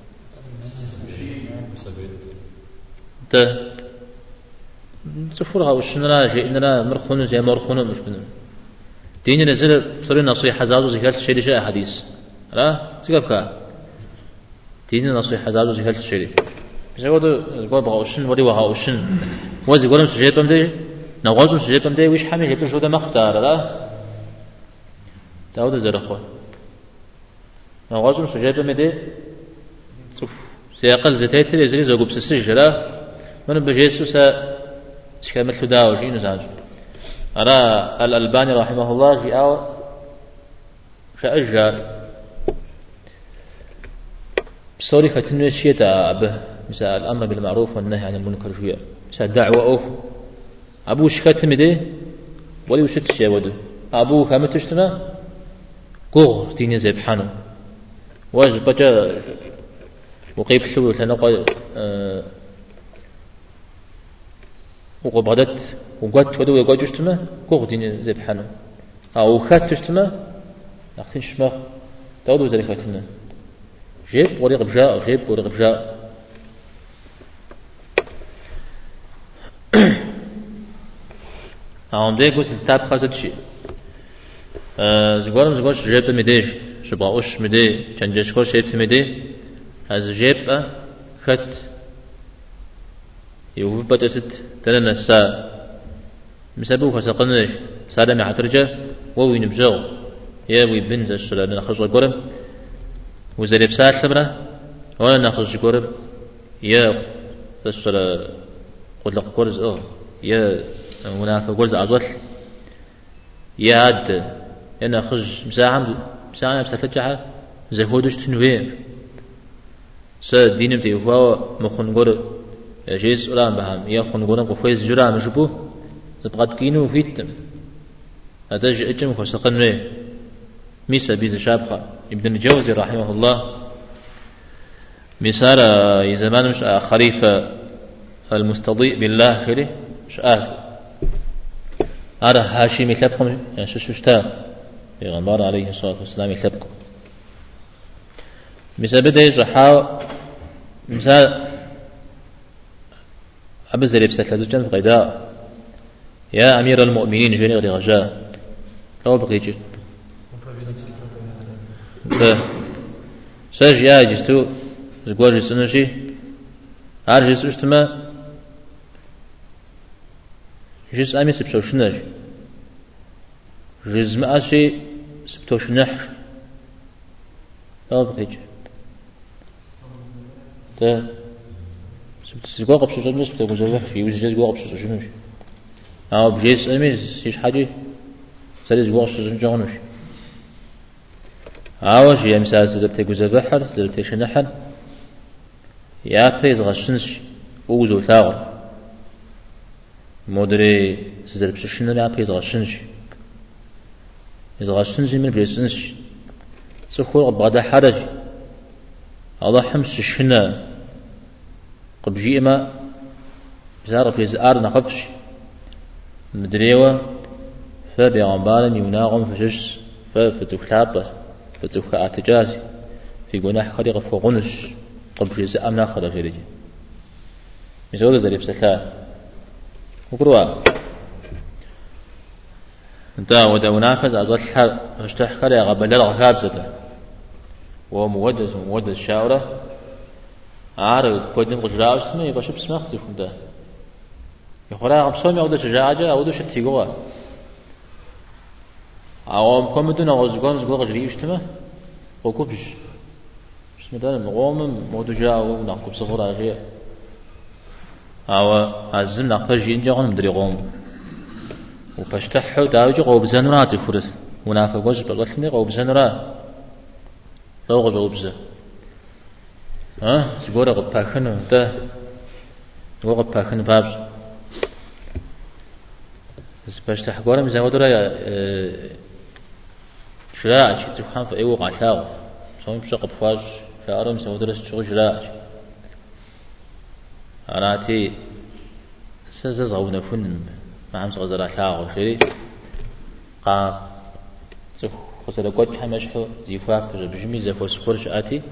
ده تفرغ وشننا جئنا مرخون زي مرخون مش بنو دين نزل صار نصيحة زادو زكاة الشيء جاء حديث لا تكفى دين نصيحة زادو زكاة الشيء زودو قول بغاوشن ودي وهاوشن وزي قولم سجيبهم دي نغازم سجيبهم دي ويش حامل يبلو شودا مختار لا داود زرخوا نغازم سجيبهم دي سيقل زتيت يزري زوجو بسسج لا من بجيسو سا تكمل داو شي نزاج أرى الألباني رحمه الله جاء شأجر بصوري ختنو الشيء به مثل الأمر بالمعروف والنهي عن المنكر شوية مثل دعوة أوف أبو شكتم دي ولي وشت شيء وده أبو كامتشتنا قغر ديني زي بحانو واجب بجا وقيب سوي لنقل وقبضت وقت ودو يقاجشتنا قغر ديني زي بحانو أو خاتشتنا ناخذين شماخ داودو زي خاتنا جيب وريق بجاء جيب وريق بجاء عم ده قصة تاب خاصة شيء زغورم جيب مدي شباوش مدي چنجش كور شيب مدي از جيب خط يوف بتست تلنا سا مسبو خسقنش سادم عترجه وين بجو يا وي بنت السلام ناخذ غورم وزري بسات خبره ولا ناخذ غورم يا السلام قلت لك كورز يا منافق قرز عزوث يا عد أنا خج مساعم مسافتجها زهودش تنوير سا دينم تيفوا مخن قر جيس أولام بهم يا خن قرن قفيز جرا مشبو تبغى كينو فيتم هذا جئ جم خسقنه ميسا بيز شابخة ابن الجوزي رحمه الله مثال زمان مش خليفة المستضيء بالله كله مش أرى هاشم يثبكم يعني شتا پیغمبر عليه الصلاة والسلام يثبكم مثال بدأ يجرحا مثال أبزر يبسط لزوجان في غداء يا أمير المؤمنين جوني غري غجاء لو بقي يجي ساج يا جستو زقوار جسنوشي عارف جسو اجتماع جس أمي سبتوشنج جزم أشي سبتوشنح لا بقيج تا سبتسقوا قبض شجنش سبتوجزح في وجه سقوا قبض شجنش أو بجس أمي سيج حاجة سريز قبض شجنش عاوش يمسا زرتي جزبحر زرتي شنحر يا بيز غشنش أوزو ثاغر مدري زرب شنو يا بيز غشنش إذا غشنش من بيسنش سخور بعد حرج الله حمش شنا قبجي ما بزار في زار نخفش مدريوه فبيغمبان يناغم فجس فتوخلابه فتوخ اعتجاز في جناح خريق فوقنش قبجي زامنا خرج رجي مزوج زريب سكا وقروا انت ودا منافذ أزل اشتح خريق قبل الغاب زده ومودز شاورة عارف قدم قجراوش تمي يبقى شو بسمخ زيكم ده يخرا غبصوم يعود شجاعة يعود شتيجوا عوام كم دون غزقان زقوا غجريوش تما وكوبش بسم الله نقوم مودجا ونقوم صغور عجية عوا عزم نقفجين جاهم مدري قوم وبشتحوا داوجي قوب زنرات يفرد منافق وجب بلغتني قوب زنرات فوق زوبزة زقورة قد باكنو ده زقورة قد باكنو بابز باش تحقورة مزاود رايا شراعش تفهم في ايوق عشاو سوين بشاق بفاج شعرم مزاود رايا شغل شراعش اراتي سزز غونا فن معهم سغزر عشاو شري قا خسر قد حمشحو زيفاك بجمي زفو سكورش آتي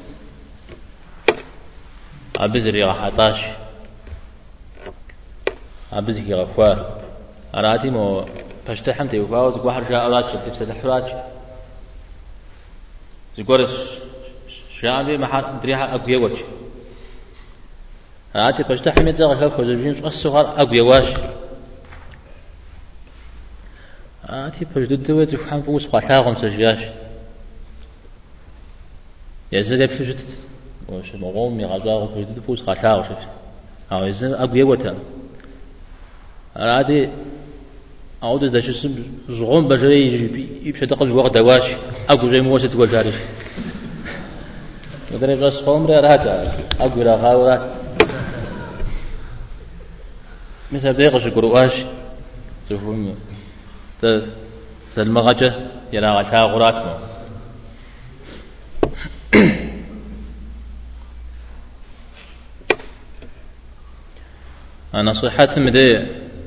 عبزري غحطاش عبزري غفواه أراتي مو فاشتحم تيوفاو زكو حر شاء راتش تفسد حراتش زكورش شعبي محا دريحة أقوية وجه أراتي فاشتحم يتغشاك وزبجين الصغار أقوية واش آتي فجدد دوت يفهم فوس قاتاغم سجياش يزل يبفجت وش مغوم يغزاغ فجدد فوس قاتاغ شف أو يزل أقوى وتر آتي أعود إذا شو زغوم بجري يبشر دقل وقت دواش أقوى زي موسى تقول تاريخ مدري جالس قوم رأى أقوى رغاورات مثل بيقش قرواش تفهم المغجة يلا غشاء غراتهم نصيحة مدي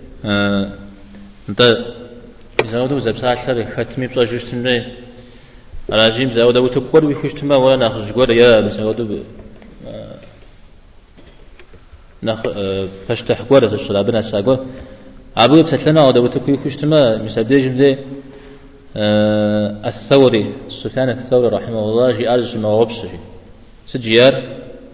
انت زودو زبسات لري ختمي بصاجوش تمري راجيم زودو تقور بيخوش تما ولا ناخذ جور يا زودو فاشتح قورة الشرابنا ساقو أبو بسلنا ودو تكوي خشتما مسدج ده الثوري سفيان الثوري رحمه الله جي أرز ما غبصه سجيار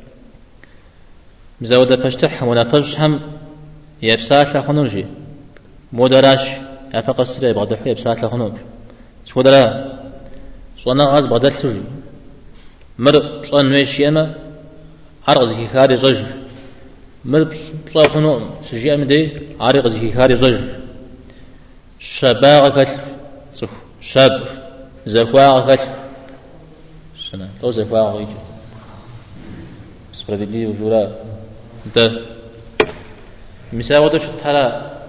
مزودة فاشتح ونفرش هم يبسات لخنوجي مودراش أفقص لي بغدح يبسات لخنوج شو درا صنا غاز بغدح تجي مر صن ماشي أما أرغز كي خارج زج مر صاخنو سجي أمدي عارق زي خارج زج شباغك شاب زكواغك سنة تو زكواغ يجي سبردلي وجورا انت مساواتش ترى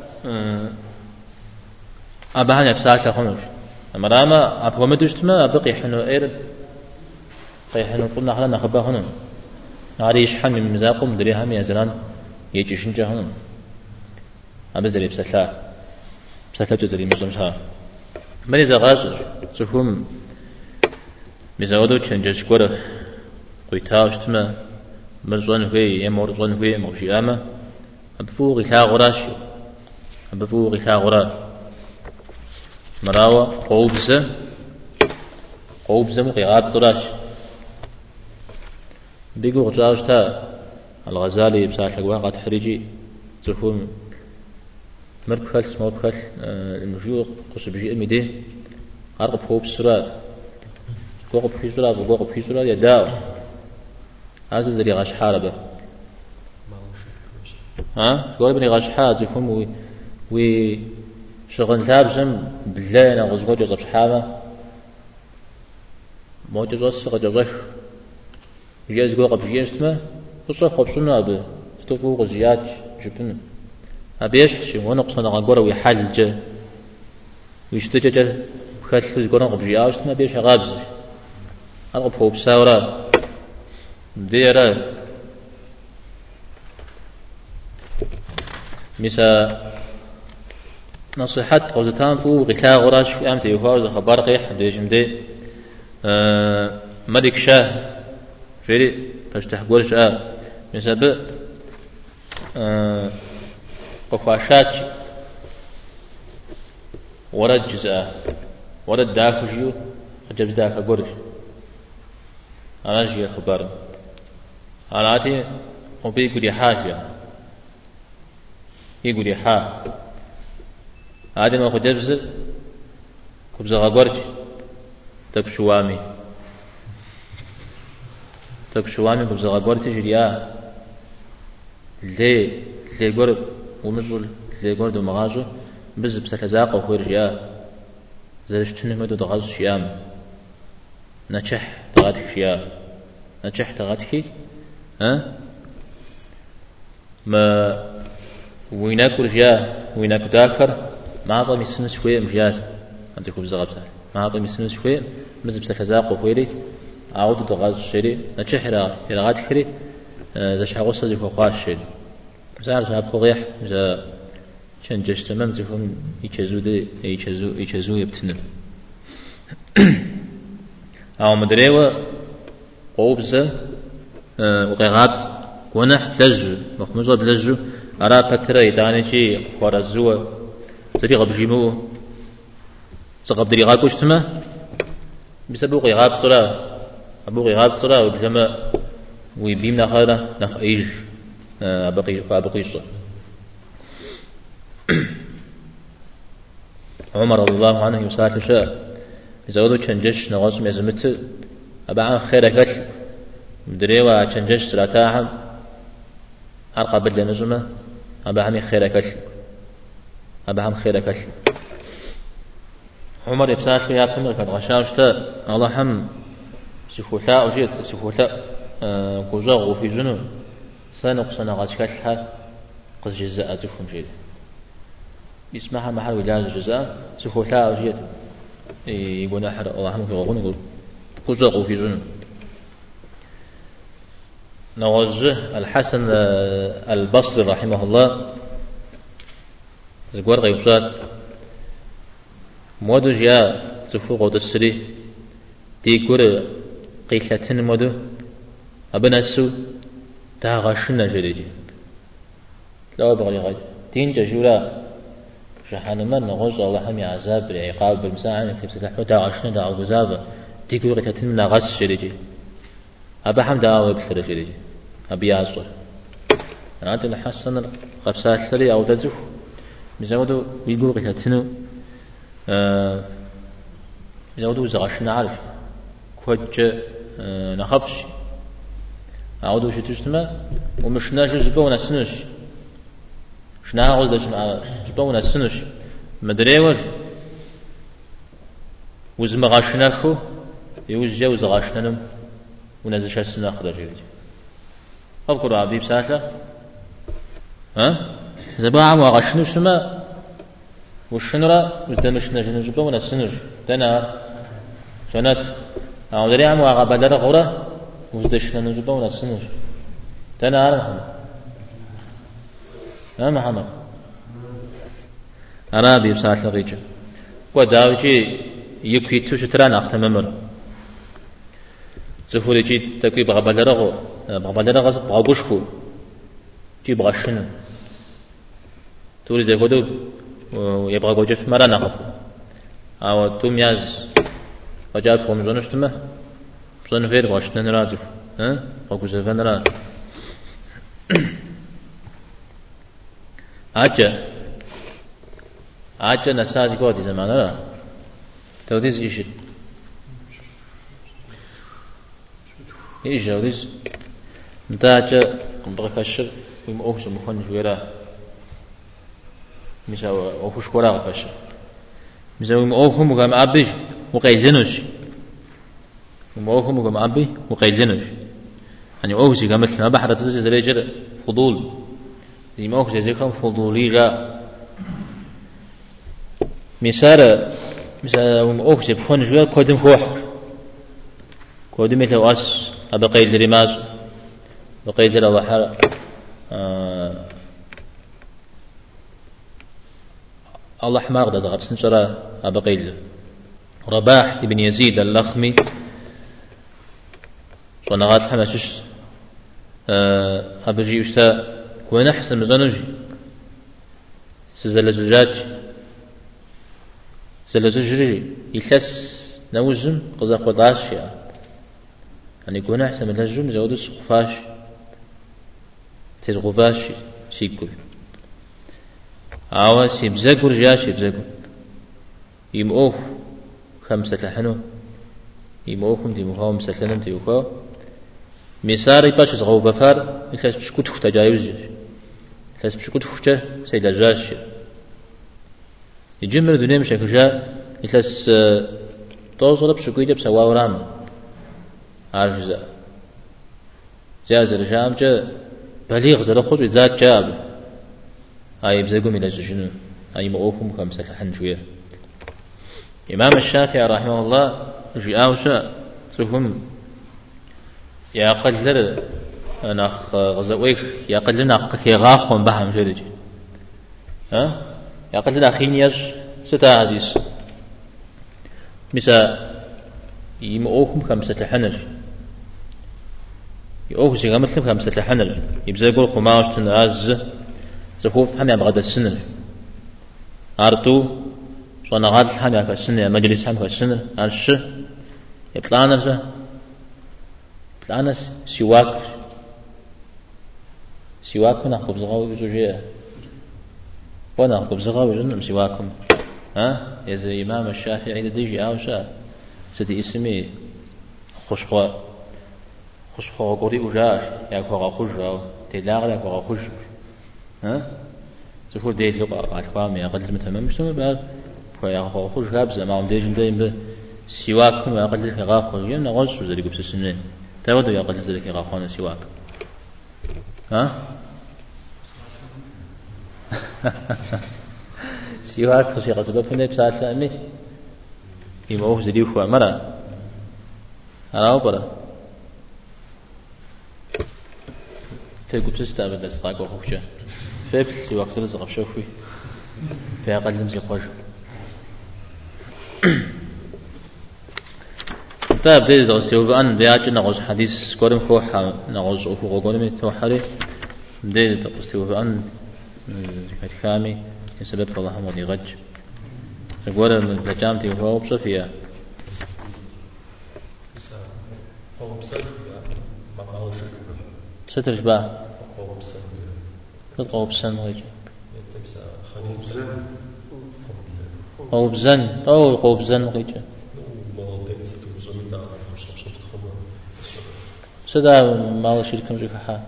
أبهان يبساك لخنوش أمراما أبغمدوش ما أبقي حنو إيرد قي حنو فلنا خلنا خبا هنن عاريش حن من مزاقهم دريهم يزنان يجي شنجا هنن أبزري بسلا جزري مسلمشها من إذا غازر تفهم مزاودو تشنجش كورة قيتاوش تما مرزون فيه يمور زون فيه موشيامة أبفو غيثا غراشي أبفو غيثا غرا مراوة قوبزة مقيقات طراش بيقو غجاوش تا الغزالي بساعة لقوان قد حريجي تفهم مركخل مركخل المجيء قص بيجي أميده أرقب خوب سرا قوقب في سرا وقوقب في سرا يداو هذا زري غاش حاربه قول بني غاش حاز يفهم وي شغل ثابزم بالله أنا غزقوج يضرب حامة موجز وصق جزخ جاز جو قبل جيستما وصق قبصنا أبي استوفوا غزيات جبنا أبيش شيء ونقصنا عقورة ويحل جا ويشتجج خلص جورا قبل جياستما بيش غابز أرغب هو بساورة ديرة مسا نصيحة قوزتان فو غكا غراش في أمتي وفاوز خبار قيح ديجم دي ملك شاه فيري فاشتح قول شاه مسا ب قفاشات ورد جزاء ورد داكو جيو خجبز داكا قرش أنا جي خبار أنا أتي وبي يقول حاجة يقول حا عادي ما خجبز كبز غقرش تبشوامي كبز غقرش جريا لي قرب ومزول لي قرب ومغازو بز بسلزاق وخير جيا زادش تنمدو دغاز شيام نجح تغادك شيام نجح تغادك ما ويناك رجيا ويناك داكر ما عطى مسنس شوية مجاز أنت كوب زغبسال ما عطى مسنس شوية مزب سلزاق وخيري عودو دغاز الشري نجح رغادك خيري زاش حغوصة زي فوقاش الشري زار شاب خوغيح زا كان جش تمام زفهم يجزو يبتنم أو مدريوة قوبزة وقيغات ونح لجو مخمزة بلجو أرى بكرة يداني شي ورزوة طريقة بجيمو سقب طريقة كشتمة بسبب قيغات صلاة أبو قيغات صلاة وبجمع ويبيم نخالة نخ إيج أبقي صلاة عمر رضي الله عنه يسال شاء يزودو تشنجش نغاز مزمت أبا عن خيرك مدريوا تشنجش سلاتاهم أرقى بدل نزمة أبا عن خيرك عمر يبسال شو ياكل كان غشاشته الله هم سفوثاء وجيت سفوثاء كوزاغ وفي جنون سنقصنا غاز كشها قد جزاء تفهم جيد اسمها محل وجاز الجزاء سفوثاء وجيت يقول أحد الله هم في غضون يقول كوزاغ وفي جنون نوجه الحسن البصري رحمه الله زقور غيبصات مودو جاء تفو قود السري تيكور قيلتين مودو أبنسو تاغشنا جريجي لا بغلي غاج تين ججولا شحن من نغوز الله هم عذاب بالعقاب بالمساعدة في فتح تاغشنا داغ غزابة تيكور قيلتين من غس جريجي أبا حمد آوي بثر جريجي أبي عصر أنا أنت الحسن قبسات ثري أو تزف مزودو يقول قيلتين مزودو زغشنا عارف كوج نخبش أعودو شو تجتمع ومشناش جبونا سنوش شناها غزدش جبونا سنوش مدريور وزمغاشناكو يوزجا وزغاشنانم ونزش السنة خضر جيد أذكر عبدي بساسة زباعة وغشنوش ما والشنرة وزدمشنا جنجبونا سنوش دنا شنات أو دري عم وغبدر غورة وزدشنا نجبونا السنوش تنا عارفهم يا محمد أنا أبي بساعة لغيجة وداوجي يكوي تشتران أختممر زفوري جي تكوي بغبدر بغبوشكو جي بغشنا تولي زي كودو ويبغى جوجف مرة نخف أو توم ياز وجاب قوم زونشتمه زون غير واشتن رازف وكوزفن راز أجا نساج قادي زمان را توديز إيش توديز نتاجا قمبغ كشر ويم أوفش مخن جويرا مشا أوفش كورا كشر مشا ويم أوفهم وقام أبيش وقيزنوش وموهم وقام أبي وقيلنش يعني أوزي كمثل ما بحر تزج زريجر فضول زي ما أوزي زي كم فضولي جا مثال أوزي بفون جوال كودم فوح كودم مثل أس أبي قيل رماز بقيل روحة الله حمار ده غبسن شرا أبي قيل رباح ابن يزيد اللخمي ونغات حماشش أبجي أشتا كون أحسن مزانجي زلزجاج يلس نوزم قزاق وداش يعني كون أحسن من الهجوم زودس خفاش ترغفاش سيكل عواس يبزقر جاش يبزقر يمؤوف 5 لحنو يمؤوفهم دي مفاهم سلنم تيوكاو مساري باش زغو بفار إخلاص بشكوت فتا جايوز إخلاص بشكوت فتا سيدا جاش يجمر دنيا مشاكل جاء إخلاص توصل بشكوية بسوا ورام عارف جاز الرجام جاء بليغ زر خذ ذات جاب أي بزقوا من الجنو أي مؤوفهم 5 لحن شوية إمام الشافعي رحمه الله جاء أوشا تفهم يا قدر ناخ غزويك يا قدر ناخ كي غاخون بهم جريج ها يا قدر أخين يش ستا عزيز مسا يمؤوكم 5 لحنر يؤوك زي مثل 5 لحنر يبزقوا الخماش تنعز تخوف حمي بغد السنر أرتو شو نغاد حمي كالسنر مجلس حمي كالسنر عرش يطلعنا أنا سواك نأخذ بزغاوي بزوجية ونأخذ بزغاوي جنم سواكم ها إذا إمام الشافعي لديجي أوشا سدي اسمي خشخوا قولي أجاش يأكوغا خجر تلاغ يأكوغا خجر ها تقول ديت لقاء أتقامي أقل متمم مشتمل بعد فيأكوغا خجر كابزة ما عم ديجن دايم سواكم أقل لقاء خجر نغز وزري قبس السنين تودوا يا قدر ذلك يغاخون سواك ها سواك خشي قصبه فينا بساعة ثانية يموه زديو خوا مرة أراو برا تقول تستقبل دستقاق وخوشة فيبل سواك سلسة غفشوفي في أقل نمزي خوش طيب دي دوسيو أن بياج نغوز حديث قرم خوح نغوز أخو قرم توحري دي دوسيو أن كامي يسبب الله مودي غج يقول من تجامتي وهو بصفية ستر با قوب سن غج قوب زن أو قوب زن غج سدا مال شركة مجيكها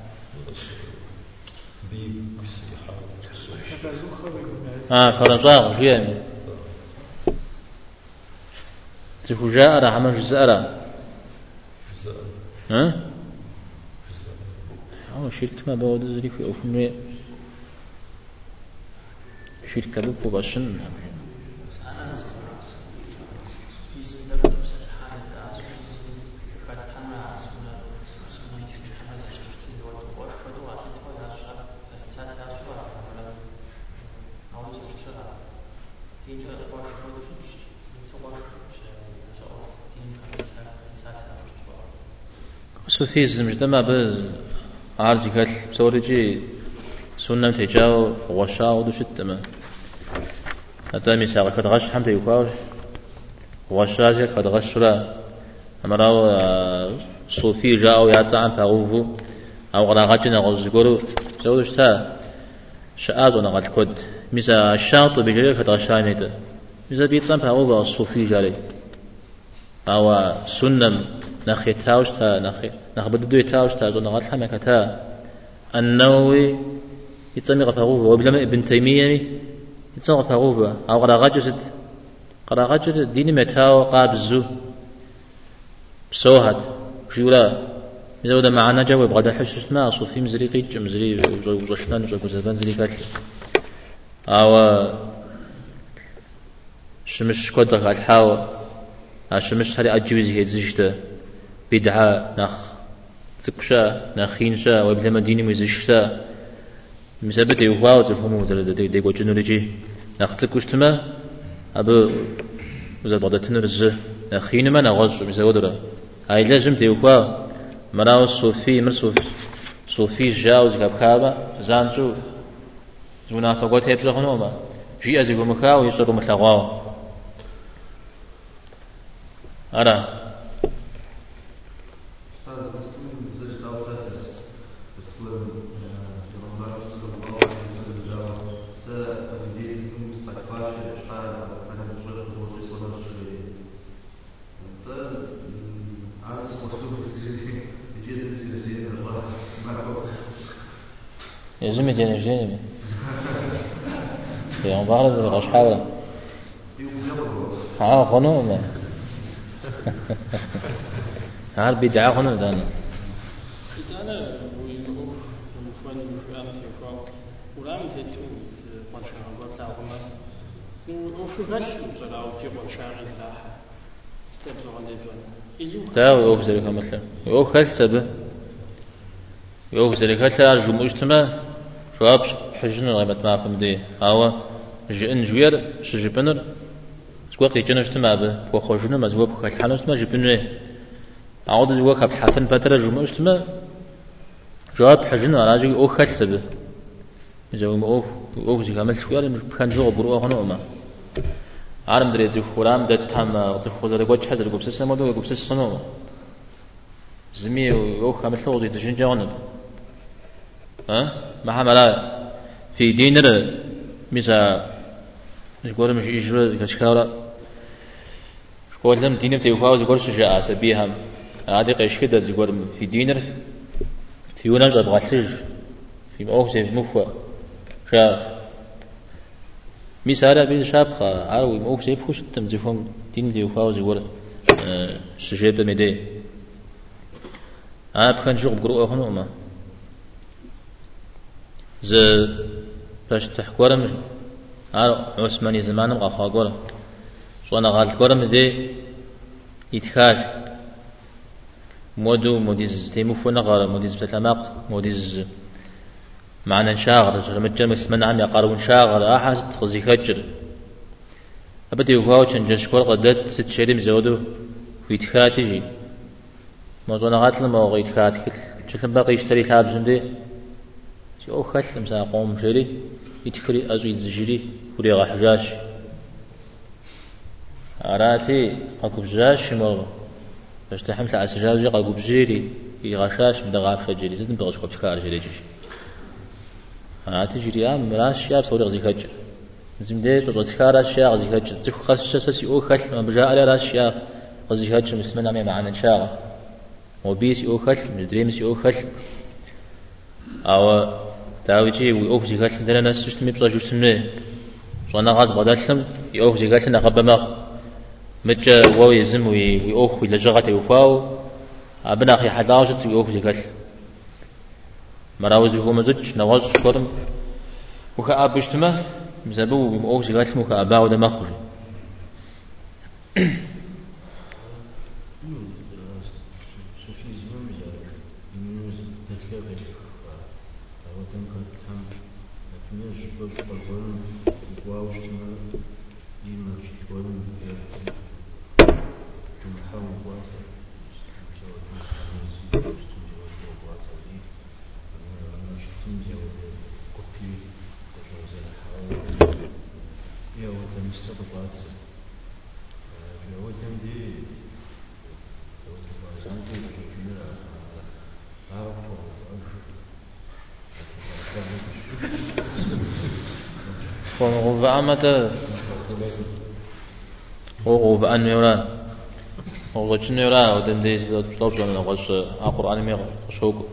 فرنسا فيها تفوجاء راح عمل جزارة ها شركة ما بود ذلك في أفنى شركة لو باشن في المجتمع بعرض كل سوريجي سنة تجاو وشاء ودشتما حتى مثال قد غش حمد يقال وشاء قد غش لا أمره صوفي جاء ويعطان فأوفو أو غراغتنا غزقرو سودشتا شآزنا قد كد مثل الشاط بجري قد غشانيته مثل بيتصان فأوفو الصوفي جاري أو سنة نخي تاوشتا نخبدو تاوشتا زون غلطها مكتا النووي يتسمي غفاغوفا وبلما ابن تيمية يتسمي غفاغوفا أو قراغجد ديني متاو قابزو بسوهات جولا مزودا معنا جواب غدا حسس ما صوفي مزري قيج مزري وجشنان وجوزبان زري كاتل أو شمش كودك الحاو شمش هري أجوز هي زجته بدعة نخ تكشا نخينشا وبلما ديني مزجتا مسبت يوهاو تفهموا زل دي جنوريجي نخ تكشتما أبو وزل بعد تنرز نخينما نغش مزودرا هاي لازم تيوهاو مراو صوفي مرصوف صوفي جاوز كابكابا زانشو زونا فقوت هيبزا خنوما جي أزيكو مكاو يشرو متلغاو أرى يزمي جاني جاني في عمبارة ذي غشحاوة خنوما هل بدعة خنوما دانا تاوي أوف زريكا مثلا أوف خلت سبه أوف زريكا تلا رجو مجتمع شواب حجنا غيبت معكم دي هوا جئن جوير شجبنر سواقي جنر اجتماع به وخرجنا مزوب خلت حانوس ما جبنه عود زواق خبت حفن فترة رجو مجتمع جواب حجنا راجي أوف خلت سبه جاوم أوف زي كامل شوير بخان زوق بروه هنوما عالم دري زي خورام دت هم تخوز رجوج حزر جوب سس ما دو جوب سس صنوما زمي أوف كامل ثوضي تجين جانب ما حملا في دينر مثلا يقول مش يجرى كشكاورا يقول لهم دينر تيوفاو يقول شجاع سبيهم هذا قيش كده يقول في دينر تيونا جبغتلج في موقف في مفوا شا مثلا بين شاب عاوي موقف يبخش تمزفهم دين تيوفاو يقول شجاع بمدي بخن شغل قروء هنوما ز باش تحكورم عثماني زمانم غاخاغورم شو أنا غالت كورم دي يتخال موديز تيموفونا غار موديز بتلماق موديز معنا شاغر متجر مسمن عم يقارون شاغر أحد تخزي خجر أبدي وهاو تنجشكور قدت ست شريم زودو في يتخاتجي موزونا غاتل ما هو يتخاتك شلم باقي يشتري ثابزن دي أو خلهم ساقوم شري يتفري أزويد زجري فري غحجاش عراتي قاكو بجاش مرغ باش تحمل على سجاجي قاكو بجيري يغشاش بدغاف فجري زدن بغش قبل كار جري جيش عراتي جري مراش شاب صوري غزي خجر زمدي صوت كارش يا غزي خجر تخ خش سسي أو خل ما بجاء على راش يا غزي خجر مسمنا مي معنا شاغ وبيس أو خل مدريمس أو خل أو تاويجي ويأوف زي قال لنا ناس تشتمي بصاجو سمنه صانا غاز بدالهم يأوف زي قال لنا قبماغ متى وو يزم ويأوف ولا جغت يوفاو أبنا أخي حداوجت ويأوف زي قال مراوز هو مزج نواز كرم وكأب اجتماع مزبو ويأوف زي قال وكأبا ودم أخر وغفأمة وغفأن يوران وغشن يوران ودن ديس طلب جمنا غش القرآن ميغ شوق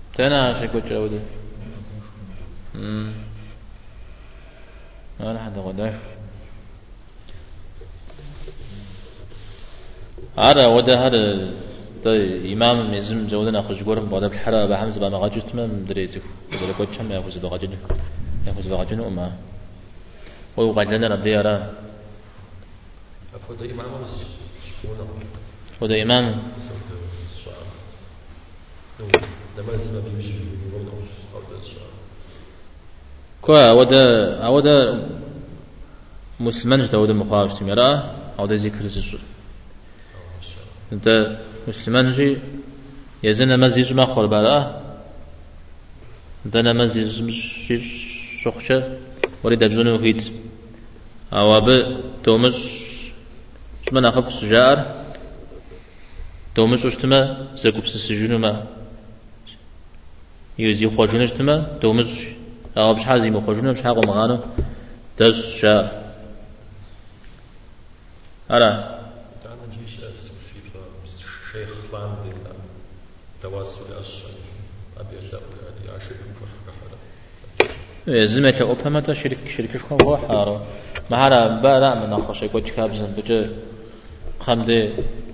تنا شكوت جودة ما حد غدا هذا وده هذا إمام مزم جودنا خرج قرب بعد الحرة بحمز بما غجت ما مدريته ولا قد كم يأخذ بغجنه وما ويقعد لنا ربي يرى وده إمام كوا وده مسلمان جدا وده مخالف تميرا وده ذكر الزجر أنت مسلمان جي يزن مزيج ما قول بلا أنت مزيج مش شخشة وريد أبزونه وكيد أو أب تومس شمن أخف السجار تومس وشتما زكوب السجون ما يزي خواجون اشتما تومس أو بش حازي مخواجون بش حاقو مغانو دس شا أرى شيخ فلان تواسل أشهر أبي أشهر يعشق زمك أوبهمة شركة هو حارة ما هذا بارع من نخش يقول كابزن بجا خمدة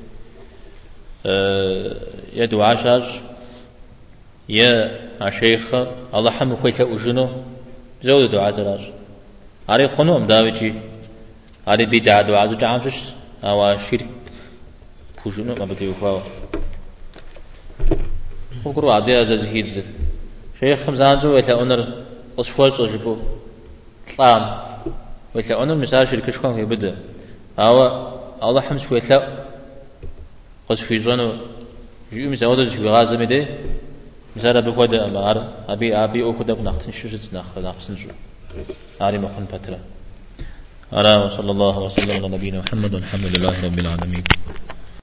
يدو عشاج يا عشيخ الله حمل خويك أجنو زود دعاء زراج على خنوم داويجي على بدعة دعاء زعامش أو شرك فوجنو ما بدي يفاو وقروا عبدي أزاز هيدز شيخ خمزان جو ويتا أنر أصفوش أجبو طعام ويتا أنر مسار شركة شكون في بدأ أو الله حمس ويتا قصفي جوانو جيو مساودة جيو غازة مدي مسار بقودة أمار أبي أوكودا بناختن شوشت ناخسن جو عاري مخن فترة أرى وصلى الله وسلم على نبينا محمد والحمد لله رب العالمين